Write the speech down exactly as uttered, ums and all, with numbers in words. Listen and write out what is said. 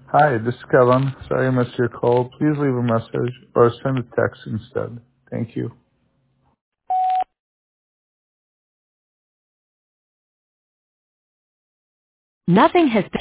Hi, this is Kevin. Sorry I missed your call. Please leave a message or send a text instead. Thank you. Nothing has